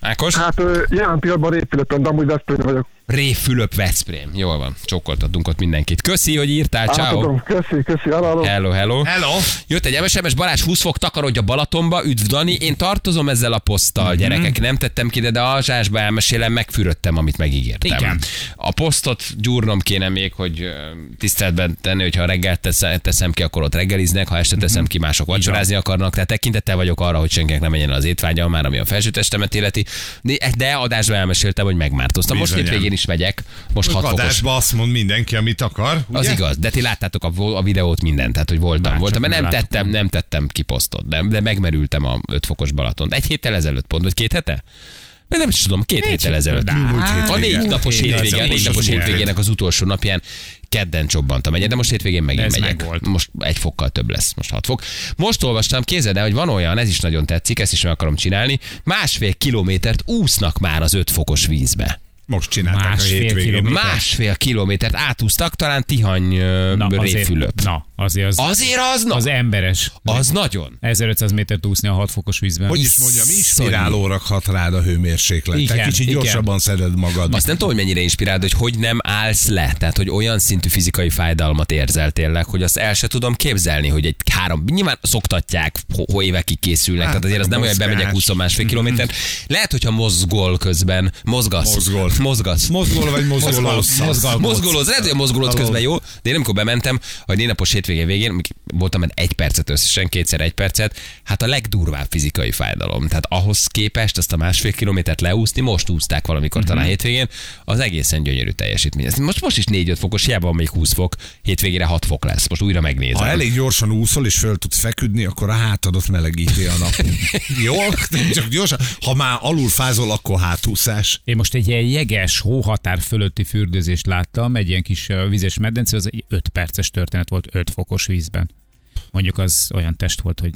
S2: Ákos?
S7: Hát jelen pillanatban Révfülöpön, de amúgy Veszprémben vagyok.
S2: Révfülöp, Veszprém. Jól van, csókoltatunk ott mindenkit. Köszi, hogy írtál, ciao.
S7: Átadom, köszi, hello.
S2: Hello.
S3: Hello.
S2: Jött egy SMS, Balázs 20 fok takarodj a Balatonba, üdv Dani, én tartozom ezzel a poszttal, gyerekek, nem tettem ki, de alzsásba elmesélem, megfürödtem, amit megígértem.
S4: Igen.
S2: A posztot gyúrnom kéne még, hogy tiszteletben tenni, hogyha reggel teszem ki, akkor ott reggeliznek, ha este teszem ki, mások vacsorázni akarnak, tehát tekintettel vagyok arra, hogy senkinek nem menjen az étvágya, már ami a felsőtestemet illeti, de adásban elmeséltem, hogy megmártoztam. Most
S3: Bizonyám.
S2: hétvégén is megyek, most 6 fokos.
S3: Adásba azt mond mindenki, amit akar. Ugye?
S2: Az igaz, de ti láttátok a videót, mindent, tehát hogy voltam,
S4: Csak
S2: mert
S4: nem
S2: nem tettem ki posztot, de megmerültem a 5 fokos Balatont. Egy héttel ezelőtt pont, vagy 2 hete? Nem is tudom, 2 héttel ezelőtt. A 4 napos hétvégének az utolsó napján kedden csobbantam egyet, de most hétvégén megint
S4: Ez
S2: megyek.
S4: megvolt.
S2: Most 1 fokkal több lesz, most 6 fok. Most olvastam, képzeld el, hogy van olyan, ez is nagyon tetszik, ezt is meg akarom csinálni, 1,5 kilométert úsznak már az 5 fokos vízbe.
S3: Most csinálták a
S4: 1,5
S3: hétvégén.
S4: kilométer.
S2: 1,5 kilométert átúztak, talán Tihany Révfülöp.
S4: Azért
S2: Az
S4: az emberes.
S2: Az nagyon.
S4: 1500 métert úszni a 6 fokos vízben.
S3: Hogy is mondjam, inspirálóra hat rád a hőmérséklet.
S4: Igen,
S3: Te kicsit
S4: igen.
S3: gyorsabban szeded magad.
S2: Azt nem tudom, hogy mennyire inspirál, hogy nem állsz le. Tehát, hogy olyan szintű fizikai fájdalmat érzel tényleg, hogy azt el se tudom képzelni, hogy egy 3, nyilván szoktatják, évekig készülnek, tehát azért az nem olyan, hogy bemegyek 20,5 kilométert. Lehet, hogyha mozgol közben, mozgatsz.
S3: Mozgol vagy mozgolózsz?
S2: Mozgolóz, lehet, hogy a mozgolóz közben jó, de én amikor bementem, a 4 napos hétvégén végén, voltam 1 percet összesen, 2x 1 percet, hát a legdurvább fizikai fájdalom. Tehát ahhoz képest azt a 1,5 kilométert leúszni, most úszták valamikor talán hétvégén, az egészen gyönyörű teljesítmény. Most is 4-5 fokos, hiába van még 20 fok, hétvégére 6 fok lesz. Most újra megnézem.
S3: Ha elég gyorsan úszol és föl tudsz feküdni, akkor a hátadot melegíti a nap. Jó? Csak gyorsan. Ha már alul fázol, akkor hátúszás.
S4: Én most egy ilyen jeges, hóhatár fölötti fürdőzést láttam, egy ilyen kis vizes medence, az egy 5 perces történet volt 5 fokos vízben. Mondjuk az olyan test volt, hogy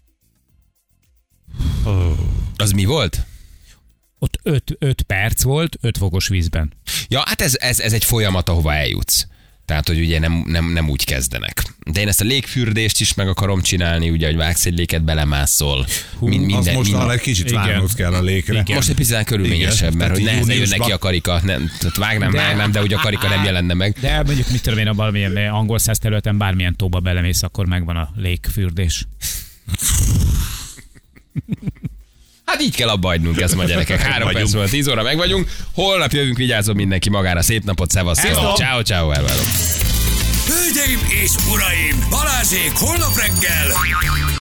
S2: Az mi volt?
S4: ott 5 perc volt 5 fokos vízben.
S2: Ja, hát ez egy folyamat, ahova eljutsz. Tehát, hogy ugye nem úgy kezdenek. De én ezt a légfürdést is meg akarom csinálni, ugye, hogy vágsz egy léket, belemászol.
S3: Az most már egy kicsit várnod kell a légre.
S4: Igen.
S2: Most egy picit körülményesebb,
S3: Igen,
S2: mert hogy
S3: tehát
S2: nehezen jön
S3: júniusban-
S2: neki a karika. Nem, tehát vágnám, de ugye a karika nem jelenne meg.
S4: De mondjuk mit tudom én, a valamilyen angol száz területen bármilyen tóba belemész, akkor megvan a légfürdés.
S2: Hát így kell abba hagynunk ezt, ma gyerekek. 3 perc múlva 10 óra meg vagyunk. Holnap jövünk, vigyázzon mindenki magára. Szép napot, szevasz. Ciao, elvárom.
S1: Hölgyeim és uraim, Balázsék holnap reggel